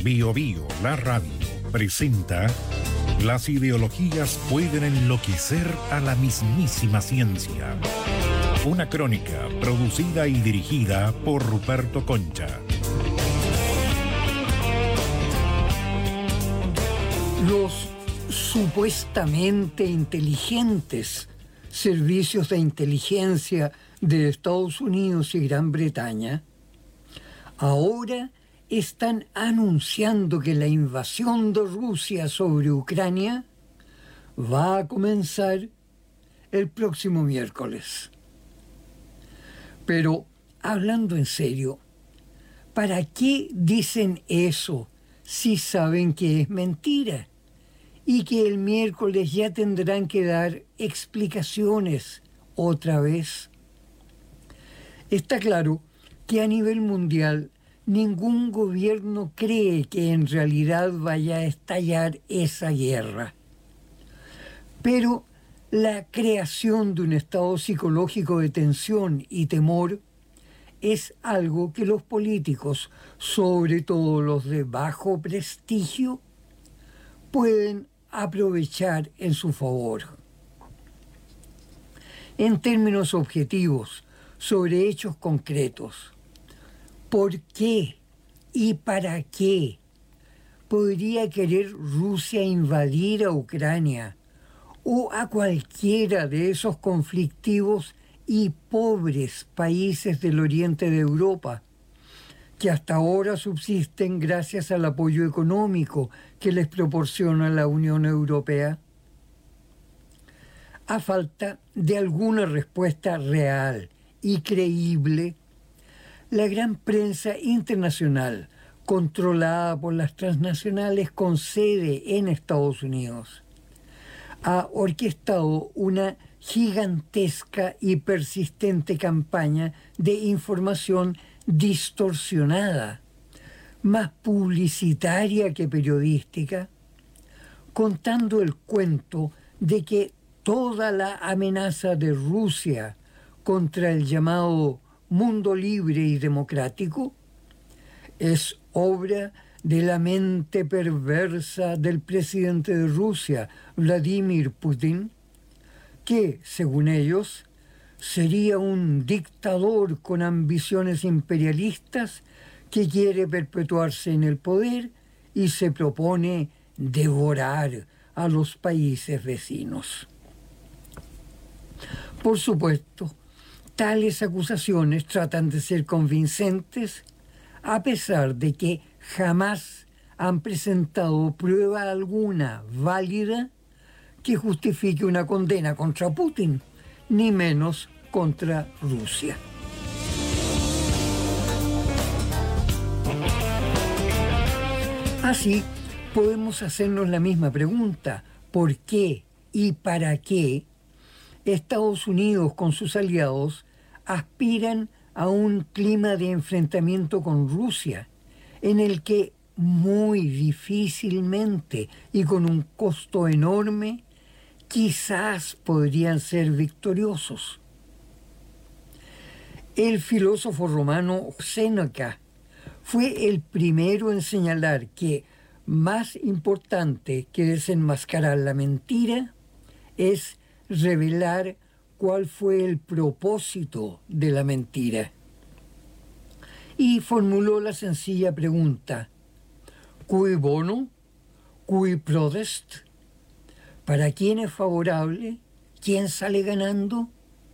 Bío, la radio, presenta Las ideologías pueden enloquecer a la mismísima ciencia. Una crónica producida y dirigida por Ruperto Concha. Los supuestamente inteligentes servicios de inteligencia de Estados Unidos y Gran Bretaña ahora están anunciando que la invasión de Rusia sobre Ucrania va a comenzar el próximo miércoles. Pero, hablando en serio, ¿para qué dicen eso si saben que es mentira? Y que el miércoles ya tendrán que dar explicaciones otra vez. Está claro que a nivel mundial ningún gobierno cree que en realidad vaya a estallar esa guerra. Pero la creación de un estado psicológico de tensión y temor es algo que los políticos, sobre todo los de bajo prestigio, pueden aprovechar en su favor. En términos objetivos, sobre hechos concretos, ¿por qué y para qué podría querer Rusia invadir a Ucrania o a cualquiera de esos conflictivos y pobres países del oriente de Europa, que hasta ahora subsisten gracias al apoyo económico que les proporciona la Unión Europea? A falta de alguna respuesta real y creíble, la gran prensa internacional, controlada por las transnacionales con sede en Estados Unidos, ha orquestado una gigantesca y persistente campaña de información distorsionada, más publicitaria que periodística, contando el cuento de que toda la amenaza de Rusia contra el llamado mundo libre y democrático es obra de la mente perversa del presidente de Rusia, Vladimir Putin, que, según ellos, sería un dictador con ambiciones imperialistas que quiere perpetuarse en el poder y se propone devorar a los países vecinos. Por supuesto, tales acusaciones tratan de ser convincentes, a pesar de que jamás han presentado prueba alguna válida que justifique una condena contra Putin, ni menos contra Rusia. Así, podemos hacernos la misma pregunta: ¿por qué y para qué Estados Unidos con sus aliados aspiran a un clima de enfrentamiento con Rusia, en el que muy difícilmente y con un costo enorme quizás podrían ser victoriosos? El filósofo romano Séneca fue el primero en señalar que más importante que desenmascarar la mentira es revelar cuál fue el propósito de la mentira. Y formuló la sencilla pregunta: ¿cui bono? ¿Cui prodest? ¿Para quién es favorable? ¿Quién sale ganando?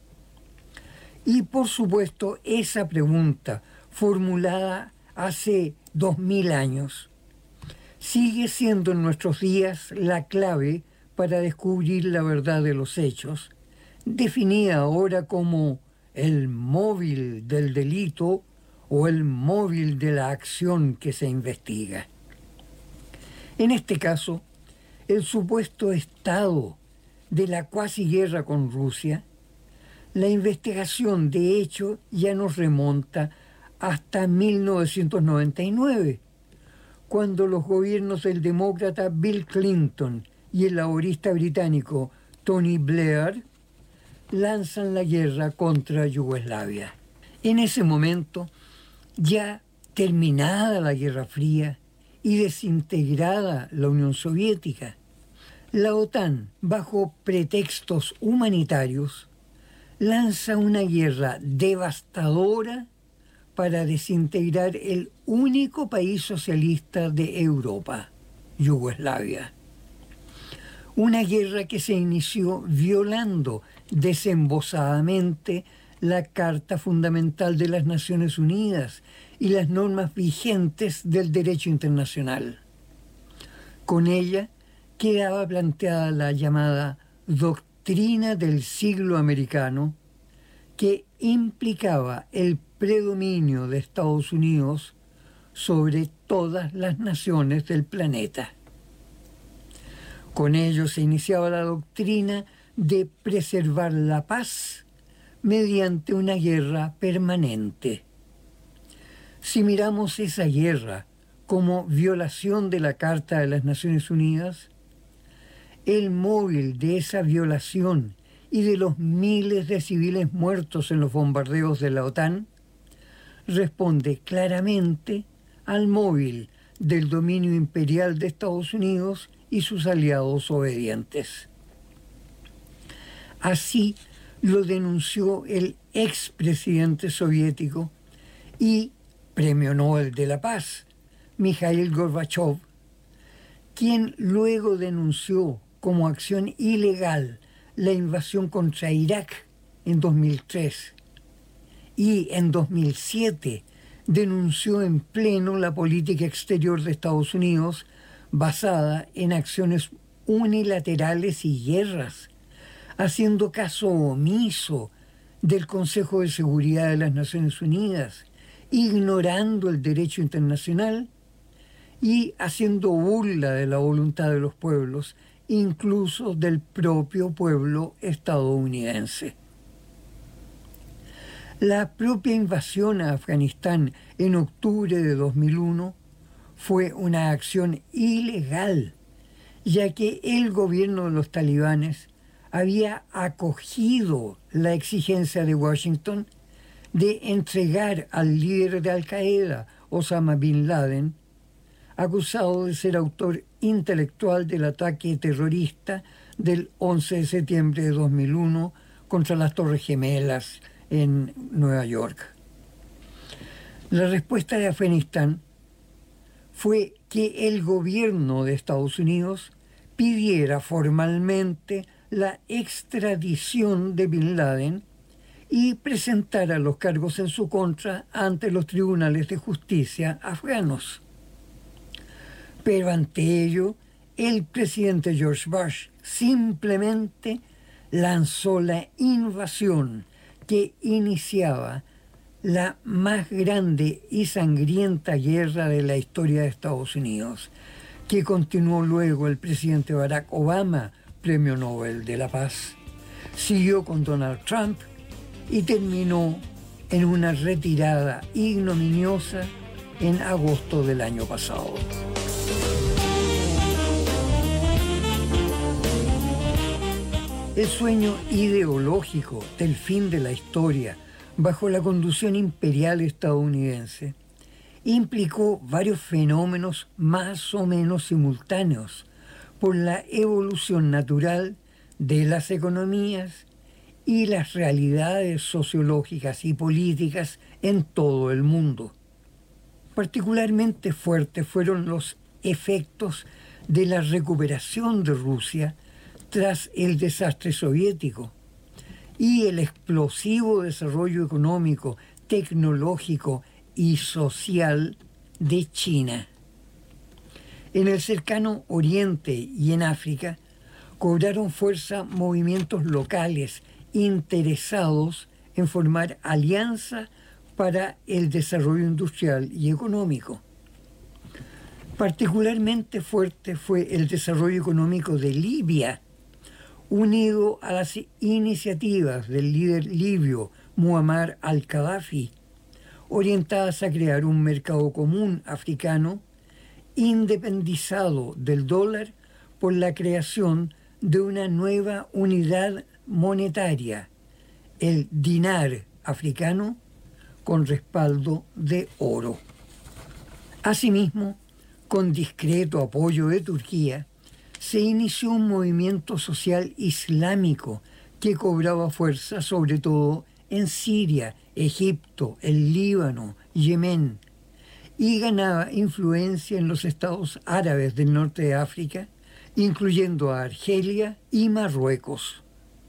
Y por supuesto, esa pregunta, formulada hace 2000 años, sigue siendo en nuestros días la clave para descubrir la verdad de los hechos, definida ahora como el móvil del delito o el móvil de la acción que se investiga. En este caso, el supuesto estado de la cuasi guerra con Rusia, la investigación de hecho ya nos remonta hasta 1999, cuando los gobiernos del demócrata Bill Clinton y el laborista británico Tony Blair lanzan la guerra contra Yugoslavia. En ese momento, ya terminada la Guerra Fría y desintegrada la Unión Soviética, la OTAN, bajo pretextos humanitarios, lanza una guerra devastadora para desintegrar el único país socialista de Europa, Yugoslavia. Una guerra que se inició violando desembosadamente la Carta Fundamental de las Naciones Unidas y las normas vigentes del derecho internacional. Con ella quedaba planteada la llamada doctrina del siglo americano, que implicaba el predominio de Estados Unidos sobre todas las naciones del planeta. Con ello se iniciaba la doctrina de preservar la paz mediante una guerra permanente. Si miramos esa guerra como violación de la Carta de las Naciones Unidas, el móvil de esa violación y de los miles de civiles muertos en los bombardeos de la OTAN responde claramente al móvil del dominio imperial de Estados Unidos y sus aliados obedientes. Así lo denunció el expresidente soviético y Premio Nobel de la Paz, Mikhail Gorbachev, quien luego denunció como acción ilegal la invasión contra Irak en 2003 y en 2007 denunció en pleno la política exterior de Estados Unidos basada en acciones unilaterales y guerras, haciendo caso omiso del Consejo de Seguridad de las Naciones Unidas, ignorando el derecho internacional y haciendo burla de la voluntad de los pueblos, incluso del propio pueblo estadounidense. La propia invasión a Afganistán en octubre de 2001 fue una acción ilegal, ya que el gobierno de los talibanes había acogido la exigencia de Washington de entregar al líder de Al-Qaeda, Osama Bin Laden, acusado de ser autor intelectual del ataque terrorista del 11 de septiembre de 2001 contra las Torres Gemelas en Nueva York. La respuesta de Afganistán fue que el gobierno de Estados Unidos pidiera formalmente la extradición de Bin Laden y presentara los cargos en su contra ante los tribunales de justicia afganos. Pero ante ello, el presidente George Bush simplemente lanzó la invasión que iniciaba la más grande y sangrienta guerra de la historia de Estados Unidos, que continuó luego el presidente Barack Obama, Premio Nobel de la Paz, siguió con Donald Trump y terminó en una retirada ignominiosa en agosto del año pasado. El sueño ideológico del fin de la historia bajo la conducción imperial estadounidense implicó varios fenómenos más o menos simultáneos por la evolución natural de las economías y las realidades sociológicas y políticas en todo el mundo. Particularmente fuertes fueron los efectos de la recuperación de Rusia tras el desastre soviético y el explosivo desarrollo económico, tecnológico y social de China. En el cercano Oriente y en África cobraron fuerza movimientos locales interesados en formar alianzas para el desarrollo industrial y económico. Particularmente fuerte fue el desarrollo económico de Libia, unido a las iniciativas del líder libio Muammar al-Gaddafi, orientadas a crear un mercado común africano independizado del dólar por la creación de una nueva unidad monetaria, el dinar africano, con respaldo de oro. Asimismo, con discreto apoyo de Turquía, se inició un movimiento social islámico que cobraba fuerza sobre todo en Siria, Egipto, el Líbano, Yemen, y ganaba influencia en los estados árabes del norte de África, incluyendo a Argelia y Marruecos.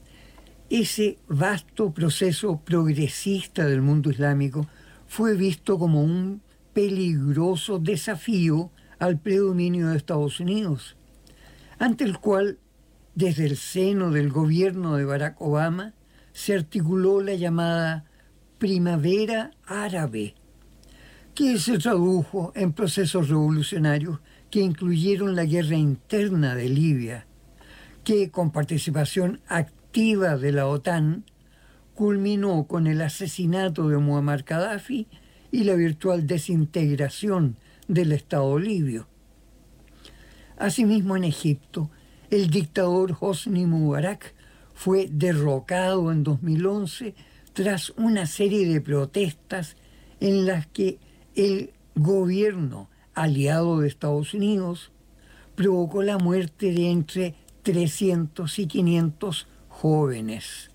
Ese vasto proceso progresista del mundo islámico fue visto como un peligroso desafío al predominio de Estados Unidos, ante el cual, desde el seno del gobierno de Barack Obama, se articuló la llamada Primavera Árabe, que se tradujo en procesos revolucionarios que incluyeron la guerra interna de Libia, que con participación activa de la OTAN culminó con el asesinato de Muammar Gaddafi y la virtual desintegración del Estado libio. Asimismo, en Egipto, el dictador Hosni Mubarak fue derrocado en 2011 tras una serie de protestas en las que el gobierno aliado de Estados Unidos provocó la muerte de entre 300 y 500 jóvenes.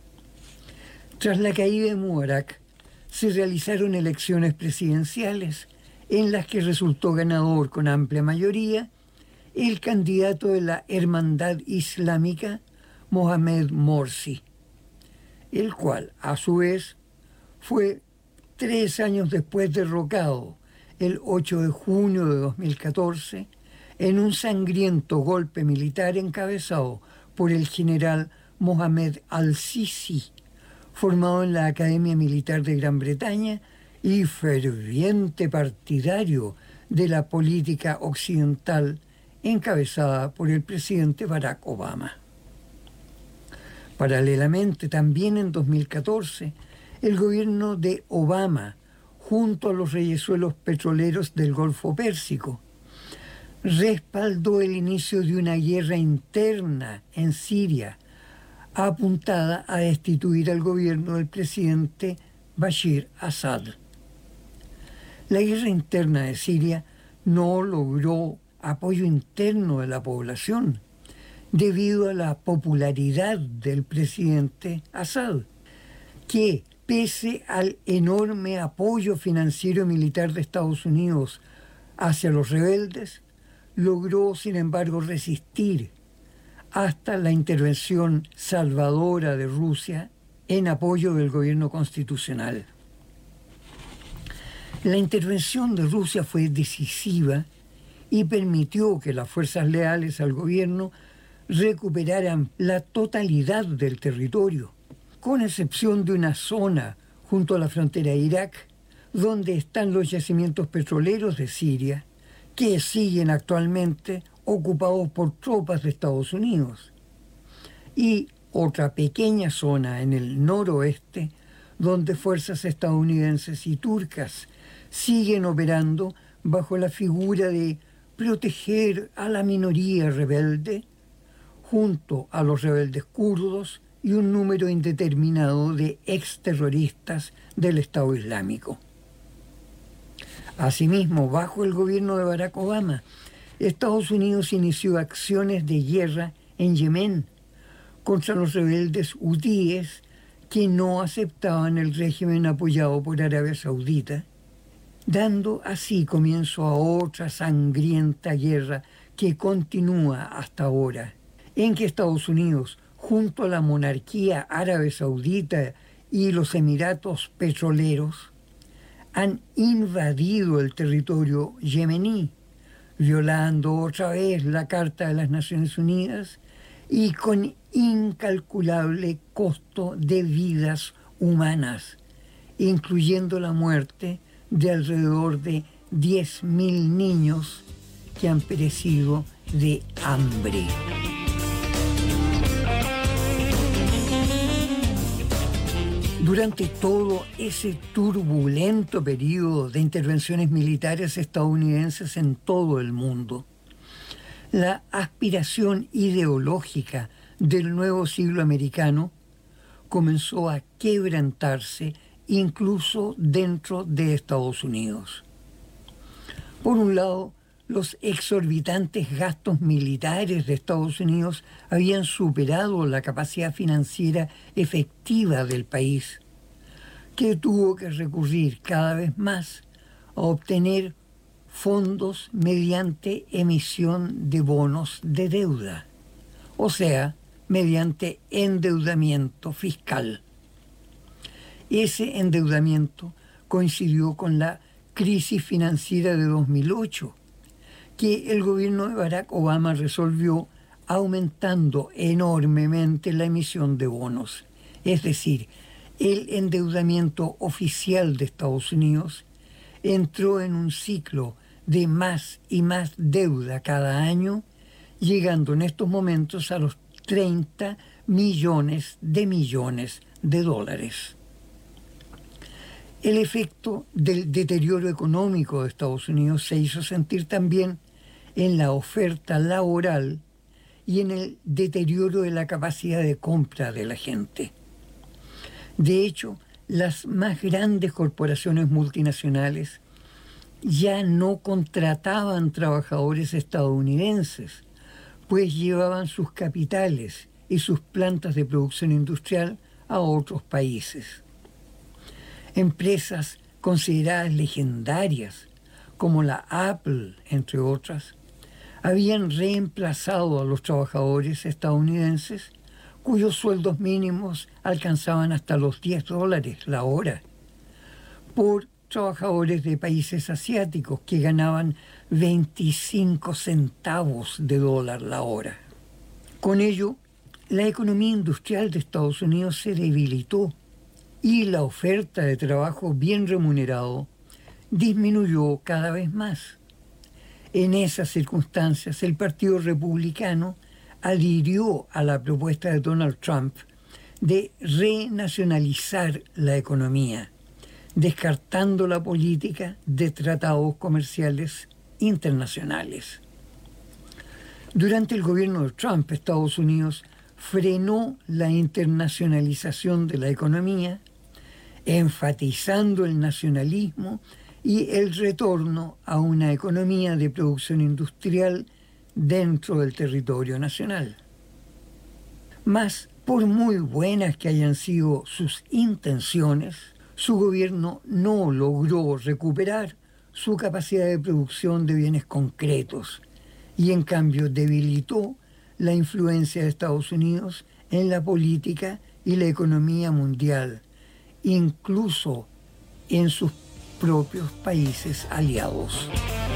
Tras la caída de Mubarak, se realizaron elecciones presidenciales en las que resultó ganador con amplia mayoría el candidato de la Hermandad Islámica, Mohamed Morsi, el cual, a su vez, fue 3 años después derrocado, el 8 de junio de 2014, en un sangriento golpe militar encabezado por el general Mohamed al-Sisi, formado en la Academia Militar de Gran Bretaña y ferviente partidario de la política occidental encabezada por el presidente Barack Obama. Paralelamente, también en 2014, el gobierno de Obama, junto a los reyesuelos petroleros del Golfo Pérsico, respaldó el inicio de una guerra interna en Siria, apuntada a destituir al gobierno del presidente Bashir Assad. La guerra interna de Siria no logró apoyo interno de la población debido a la popularidad del presidente Assad, que, pese al enorme apoyo financiero y militar de Estados Unidos hacia los rebeldes, logró, sin embargo, resistir hasta la intervención salvadora de Rusia en apoyo del gobierno constitucional. La intervención de Rusia fue decisiva y permitió que las fuerzas leales al gobierno recuperaran la totalidad del territorio, con excepción de una zona junto a la frontera de Irak, donde están los yacimientos petroleros de Siria, que siguen actualmente ocupados por tropas de Estados Unidos, y otra pequeña zona en el noroeste, donde fuerzas estadounidenses y turcas siguen operando bajo la figura de proteger a la minoría rebelde, junto a los rebeldes kurdos y un número indeterminado de exterroristas del Estado Islámico. Asimismo, bajo el gobierno de Barack Obama, Estados Unidos inició acciones de guerra en Yemen contra los rebeldes hutíes que no aceptaban el régimen apoyado por Arabia Saudita, dando así comienzo a otra sangrienta guerra que continúa hasta ahora, en que Estados Unidos, junto a la monarquía árabe saudita y los Emiratos petroleros, han invadido el territorio yemení, violando otra vez la Carta de las Naciones Unidas y con incalculable costo de vidas humanas, incluyendo la muerte de alrededor de 10.000 niños que han perecido de hambre. Durante todo ese turbulento periodo de intervenciones militares estadounidenses en todo el mundo, la aspiración ideológica del nuevo siglo americano comenzó a quebrantarse incluso dentro de Estados Unidos. Por un lado, los exorbitantes gastos militares de Estados Unidos habían superado la capacidad financiera efectiva del país, que tuvo que recurrir cada vez más a obtener fondos mediante emisión de bonos de deuda, o sea, mediante endeudamiento fiscal. Ese endeudamiento coincidió con la crisis financiera de 2008, que el gobierno de Barack Obama resolvió aumentando enormemente la emisión de bonos. Es decir, el endeudamiento oficial de Estados Unidos entró en un ciclo de más y más deuda cada año, llegando en estos momentos a los 30 millones de dólares. El efecto del deterioro económico de Estados Unidos se hizo sentir también en la oferta laboral y en el deterioro de la capacidad de compra de la gente. De hecho, las más grandes corporaciones multinacionales ya no contrataban trabajadores estadounidenses, pues llevaban sus capitales y sus plantas de producción industrial a otros países. Empresas consideradas legendarias, como la Apple, entre otras, habían reemplazado a los trabajadores estadounidenses cuyos sueldos mínimos alcanzaban hasta los $10 la hora, por trabajadores de países asiáticos que ganaban 25 centavos de dólar la hora. Con ello, la economía industrial de Estados Unidos se debilitó y la oferta de trabajo bien remunerado disminuyó cada vez más. En esas circunstancias, el Partido Republicano adhirió a la propuesta de Donald Trump de renacionalizar la economía, descartando la política de tratados comerciales internacionales. Durante el gobierno de Trump, Estados Unidos frenó la internacionalización de la economía, enfatizando el nacionalismo y el retorno a una economía de producción industrial dentro del territorio nacional. Mas, por muy buenas que hayan sido sus intenciones, su gobierno no logró recuperar su capacidad de producción de bienes concretos y en cambio debilitó la influencia de Estados Unidos en la política y la economía mundial, incluso en sus propios países aliados.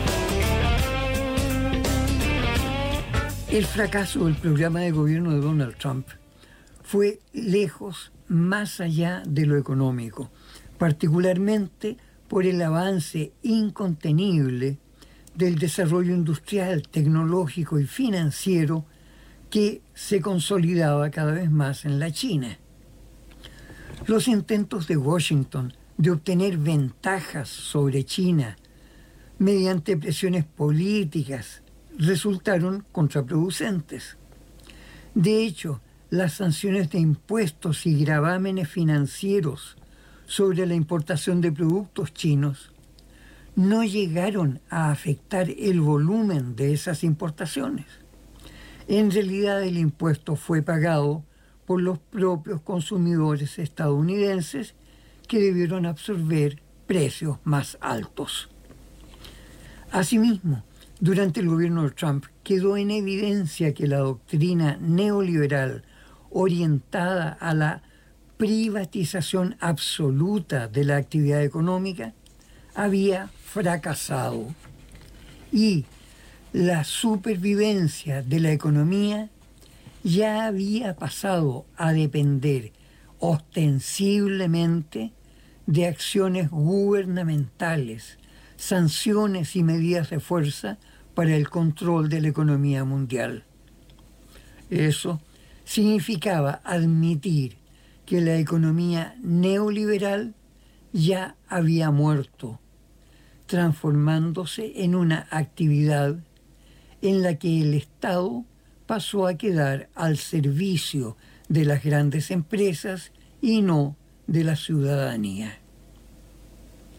El fracaso del programa de gobierno de Donald Trump fue lejos más allá de lo económico, particularmente por el avance incontenible del desarrollo industrial, tecnológico y financiero que se consolidaba cada vez más en la China. Los intentos de Washington de obtener ventajas sobre China mediante presiones políticas resultaron contraproducentes. De hecho, las sanciones de impuestos y gravámenes financieros sobre la importación de productos chinos no llegaron a afectar el volumen de esas importaciones. En realidad, el impuesto fue pagado por los propios consumidores estadounidenses que debieron absorber precios más altos. Asimismo, durante el gobierno de Trump quedó en evidencia que la doctrina neoliberal orientada a la privatización absoluta de la actividad económica había fracasado y la supervivencia de la economía ya había pasado a depender ostensiblemente de acciones gubernamentales, sanciones y medidas de fuerza para el control de la economía mundial. Eso significaba admitir que la economía neoliberal ya había muerto, transformándose en una actividad en la que el Estado pasó a quedar al servicio de las grandes empresas y no de la ciudadanía.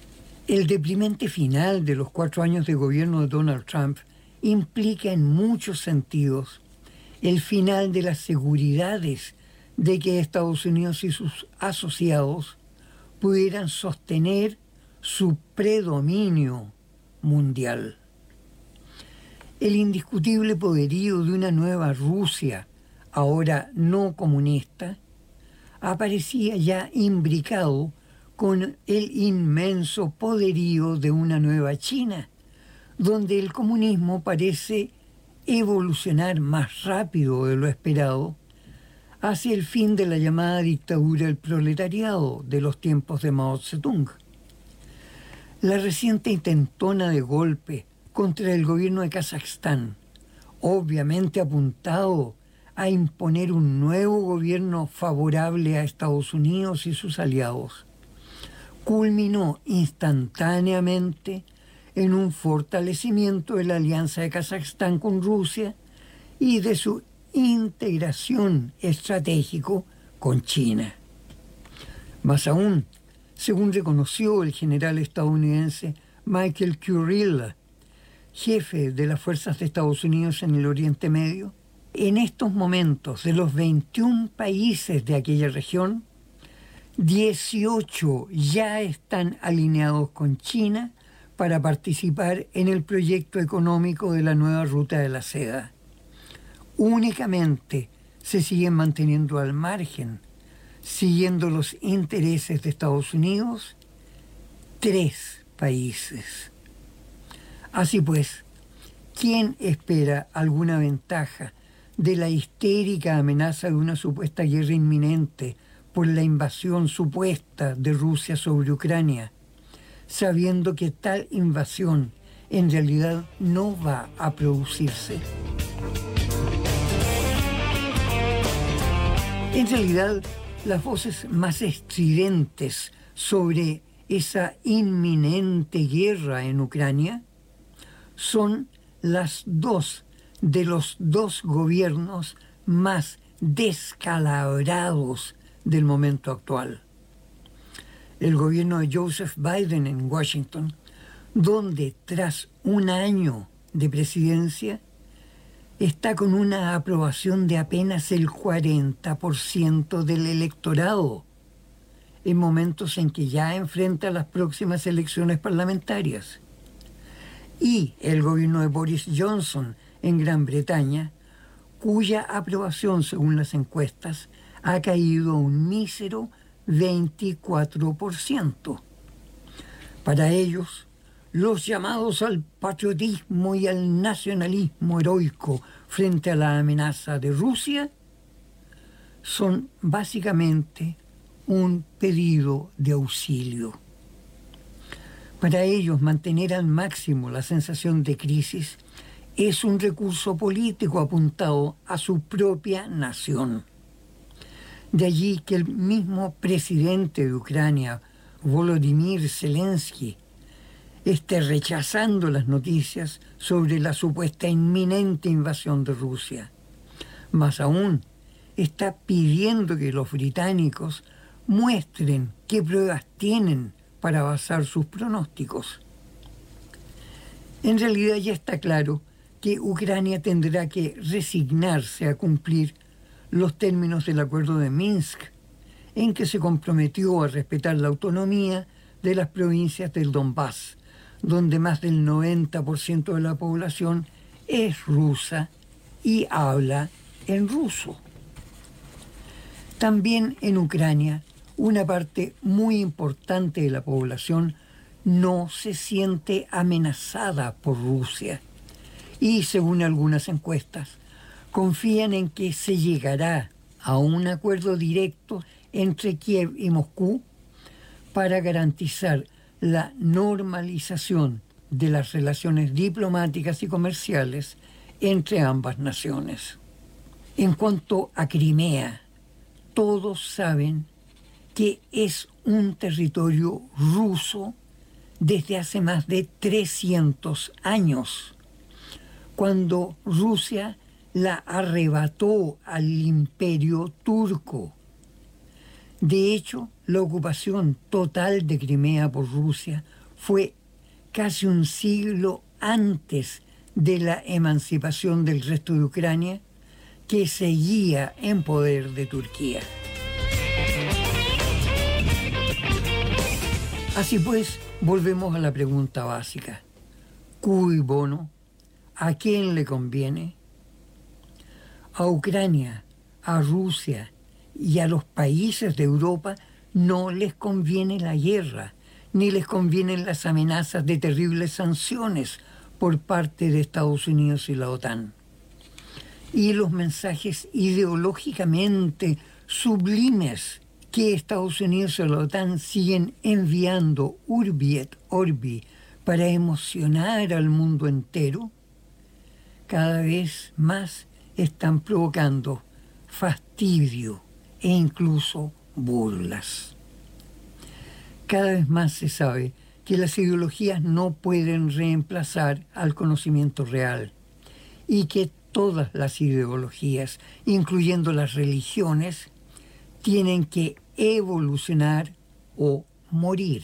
El deprimente final de los 4 años de gobierno de Donald Trump implica en muchos sentidos el final de las seguridades de que Estados Unidos y sus asociados pudieran sostener su predominio mundial. El indiscutible poderío de una nueva Rusia, ahora no comunista, aparecía ya imbricado con el inmenso poderío de una nueva China, donde el comunismo parece evolucionar más rápido de lo esperado hacia el fin de la llamada dictadura del proletariado de los tiempos de Mao Zedong. La reciente intentona de golpe contra el gobierno de Kazajstán, obviamente apuntado a imponer un nuevo gobierno favorable a Estados Unidos y sus aliados, culminó instantáneamente en un fortalecimiento de la alianza de Kazajstán con Rusia y de su integración estratégico con China. Más aún, según reconoció el general estadounidense Michael Kurilla, jefe de las fuerzas de Estados Unidos en el Oriente Medio, en estos momentos de los 21 países de aquella región, 18 ya están alineados con China para participar en el proyecto económico de la nueva ruta de la seda. Únicamente se siguen manteniendo al margen, siguiendo los intereses de Estados Unidos, 3 países. Así pues, ¿quién espera alguna ventaja de la histérica amenaza de una supuesta guerra inminente por la invasión supuesta de Rusia sobre Ucrania, sabiendo que tal invasión en realidad no va a producirse? En realidad, las voces más estridentes sobre esa inminente guerra en Ucrania son las dos de los 2 gobiernos más descalabrados del momento actual. El gobierno de Joseph Biden en Washington, donde tras un año de presidencia está con una aprobación de apenas el 40% del electorado, en momentos en que ya enfrenta las próximas elecciones parlamentarias. Y el gobierno de Boris Johnson en Gran Bretaña, cuya aprobación, según las encuestas, ha caído a un mísero 24%. Para ellos, los llamados al patriotismo y al nacionalismo heroico frente a la amenaza de Rusia son básicamente un pedido de auxilio. Para ellos, mantener al máximo la sensación de crisis es un recurso político apuntado a su propia nación. De allí que el mismo presidente de Ucrania, Volodymyr Zelensky, esté rechazando las noticias sobre la supuesta inminente invasión de Rusia. Más aún, está pidiendo que los británicos muestren qué pruebas tienen para basar sus pronósticos. En realidad ya está claro que Ucrania tendrá que resignarse a cumplir los términos del Acuerdo de Minsk, en que se comprometió a respetar la autonomía de las provincias del Donbass, donde más del 90% de la población es rusa y habla en ruso. También en Ucrania, una parte muy importante de la población no se siente amenazada por Rusia y, según algunas encuestas, confían en que se llegará a un acuerdo directo entre Kiev y Moscú para garantizar la normalización de las relaciones diplomáticas y comerciales entre ambas naciones. En cuanto a Crimea, todos saben que es un territorio ruso desde hace más de 300 años, cuando Rusia la arrebató al imperio turco. De hecho, la ocupación total de Crimea por Rusia fue casi un siglo antes de la emancipación del resto de Ucrania, que seguía en poder de Turquía. Así pues, volvemos a la pregunta básica. ¿Cui bono? ¿A quién le conviene? A Ucrania, a Rusia y a los países de Europa no les conviene la guerra, ni les convienen las amenazas de terribles sanciones por parte de Estados Unidos y la OTAN. Y los mensajes ideológicamente sublimes que Estados Unidos y la OTAN siguen enviando urbi et orbi para emocionar al mundo entero, cada vez más están provocando fastidio e incluso burlas. Cada vez más se sabe que las ideologías no pueden reemplazar al conocimiento real y que todas las ideologías, incluyendo las religiones, tienen que evolucionar o morir.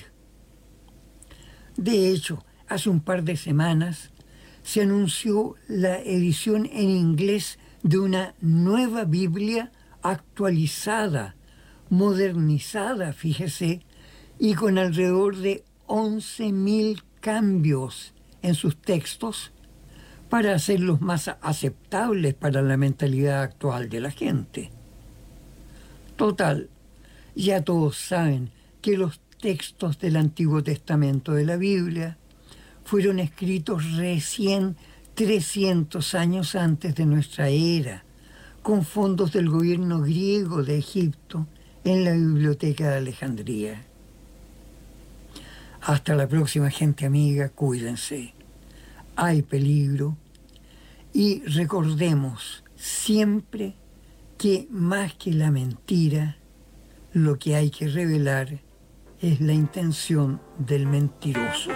De hecho, hace un par de semanas se anunció la edición en inglés de una nueva Biblia actualizada, modernizada, fíjese, y con alrededor de 11.000 cambios en sus textos para hacerlos más aceptables para la mentalidad actual de la gente. Total, ya todos saben que los textos del Antiguo Testamento de la Biblia fueron escritos recién 300 años antes de nuestra era, con fondos del gobierno griego de Egipto en la Biblioteca de Alejandría. Hasta la próxima, gente amiga, cuídense. Hay peligro. Y recordemos siempre que más que la mentira, lo que hay que revelar es la intención del mentiroso.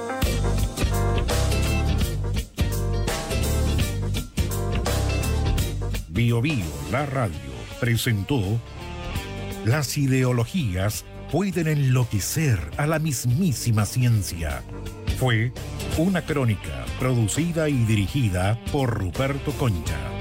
Bio Bio, la radio, presentó Las ideologías pueden enloquecer a la mismísima ciencia. Fue una crónica producida y dirigida por Ruperto Concha.